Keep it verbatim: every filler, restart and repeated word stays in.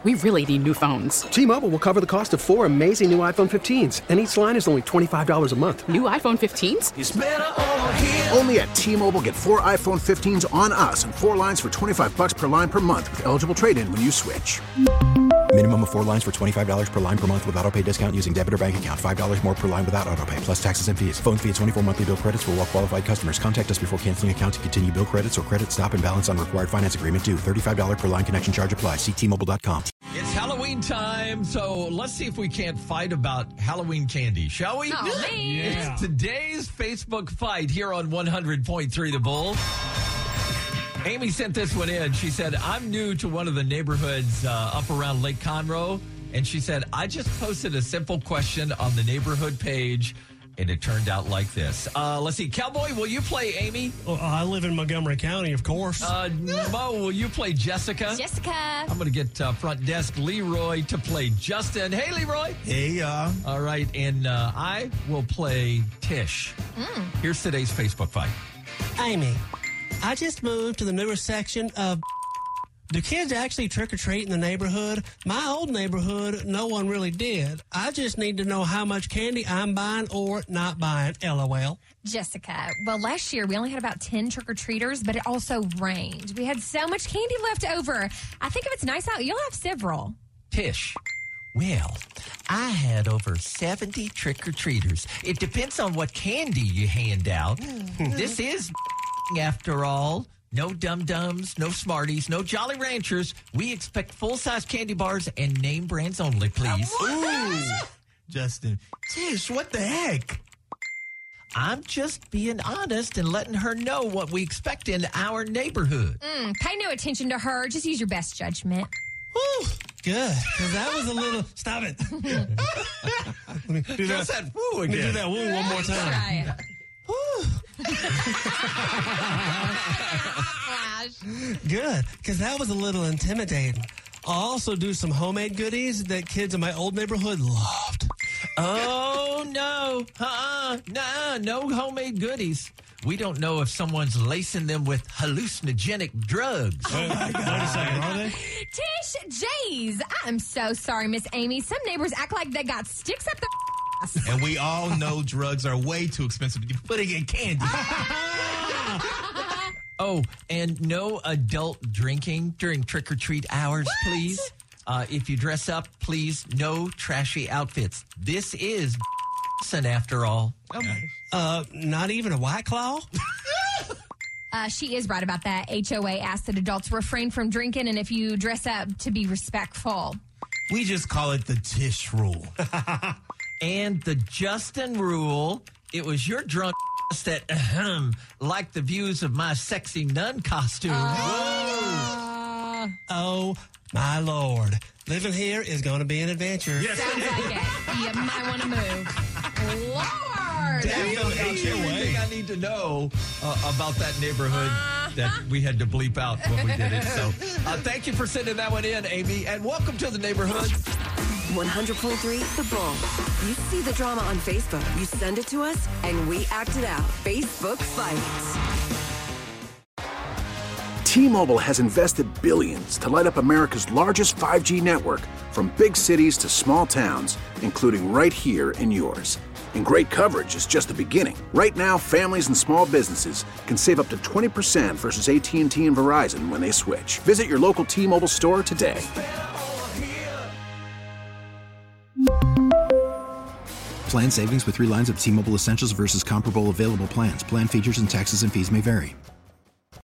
We really need new phones. T-Mobile will cover the cost of four amazing new iPhone fifteens, and each line is only twenty-five dollars a month. New iPhone fifteens? It's better over here. Only at T-Mobile, get four iPhone fifteens on us and four lines for twenty-five dollars per line per month with eligible trade-in when you switch. Minimum of four lines for twenty-five dollars per line per month with autopay discount using debit or bank account. five dollars more per line without autopay, plus taxes and fees. Phone fee at twenty-four monthly bill credits for well-qualified customers. Contact us before canceling account to continue bill credits or credit stop and balance on required finance agreement due. thirty-five dollars per line connection charge applies. See T Mobile dot com. It's Halloween time, so let's see if we can't fight about Halloween candy, shall we? Oh, man. Yeah. It's today's Facebook fight here on one hundred point three The Bull. Amy sent this one in. She said, I'm new to one of the neighborhoods uh, up around Lake Conroe. And she said, I just posted a simple question on the neighborhood page, and it turned out like this. Uh, let's see. Cowboy, will you play Amy? Well, I live in Montgomery County, of course. Uh, Mo, will you play Jessica? Jessica. I'm going to get uh, front desk Leroy to play Justin. Hey, Leroy. Hey, y'all. All right, and uh, I will play Tish. Mm. Here's today's Facebook fight. Amy, I just moved to the newer section of... Do kids actually trick-or-treat in the neighborhood? My old neighborhood, no one really did. I just need to know how much candy I'm buying or not buying, LOL. Jessica, well, last year we only had about ten trick-or-treaters, but it also rained. We had so much candy left over. I think if it's nice out, you'll have several. Tish. Well, I had over seventy trick-or-treaters. It depends on what candy you hand out. This is after all. No Dum-Dums, no Smarties, no Jolly Ranchers. We expect full-size candy bars and name brands only, please. Ooh. Justin, Tish, what the heck? I'm just being honest and letting her know what we expect in our neighborhood. Mm, pay no attention to her. Just use your best judgment. Whew, good, because that was a little... Stop it. Let me do that. Just that woo Let me again. do that woo one more time. Right. Good, because that was a little intimidating. I'll also do some homemade goodies that kids in my old neighborhood loved. Oh, no. Uh-uh. Nah, no homemade goodies. We don't know if someone's lacing them with hallucinogenic drugs. Oh, my God. Wait a second, are they? Tish, jeez. I am so sorry, Miss Amy. Some neighbors act like they got sticks up their ass. And we all know drugs are way too expensive to be putting in candy. Oh, and no adult drinking during trick-or-treat hours, What? please. Uh, if you dress up, please, no trashy outfits. This is and after all. Okay. Uh, not even a White Claw? Uh, she is right about that. H O A asked that adults refrain from drinking, and if you dress up, to be respectful. We just call it the Tish rule. And the Justin rule, it was your drunk that ahem, liked the views of my sexy nun costume. Uh, Oh, my Lord. Living here is going to be an adventure. Yes. sounds like it. You might want to move. Lord! Everything I need to know uh, about that neighborhood that we had to bleep out when we did it. So uh, thank you for sending that one in, Amy, and welcome to the neighborhood. one hundred point three The Bull. You see the drama on Facebook, you send it to us, and we act it out. Facebook Fight. T-Mobile has invested billions to light up America's largest five G network, from big cities to small towns, including right here in yours. And great coverage is just the beginning. Right now, families and small businesses can save up to twenty percent versus A T and T and Verizon when they switch. Visit your local T-Mobile store today. Plan savings with three lines of T-Mobile Essentials versus comparable available plans. Plan features and taxes and fees may vary.